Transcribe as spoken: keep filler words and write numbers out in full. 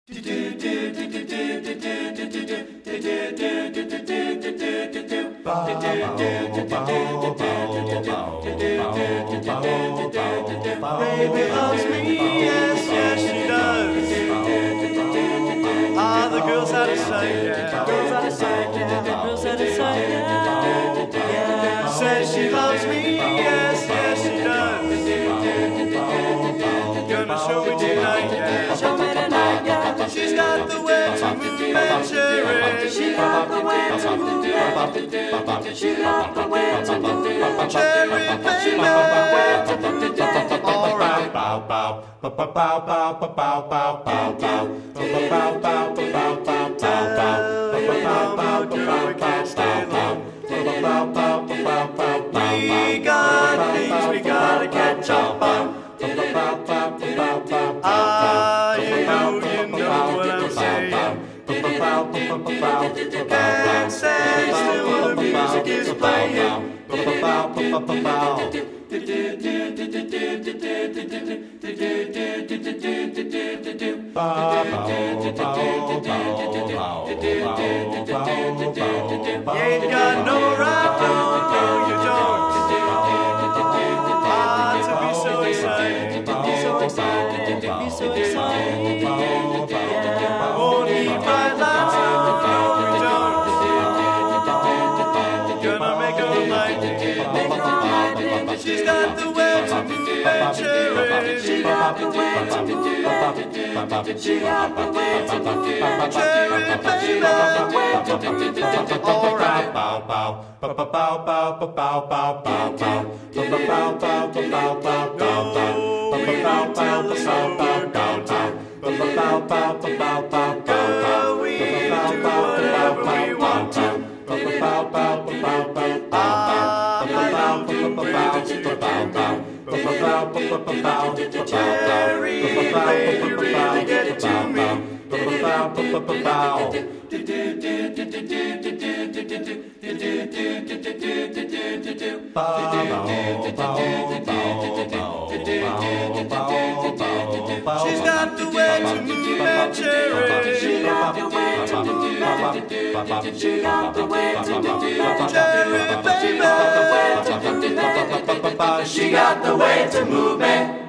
Baby loves me, yes, yes she does. Ah, the girls out of sight, yeah. Girls out of sight, yeah. Girls out of sight, yeah. Yeah. Says she loves me, yes, yes she does. Gonna show me tonight, yeah. Show me tonight, yeah. She's got the way to move and cherry. She got the way to move and she got the way to move and cherry, baby. All right. Bow bow, bow bow bow bow bow bow bow bow bow bow bow bow bow bow. We got things we gotta catch up on. Ah, you know, you know what I'm saying. Can't stand still when the music is playing. You ain't got no right, no, no, you don't. Ah, to be so excited, to be so excited, to be so excited. Yeah. Won't need bright lights, no, no, we don't. Gonna make her like me, make her like me. She's got the way to move and cherry. She got the way to move and she got the way to move and cherry, baby. All right. Bow bow, bow bow bow bow bow bow bow bow bow bow bow bow bow bow bow. We don't tell the supper downtown. Bow bow bow bow bow bow bow. We do whatever we want to. Bow bow bow bow bow bow bow. Cherry, baby, you really get to me. She's got the way to move and cherry. She got the way to move. She got the way to move and cherry, baby. She got the way to move, man.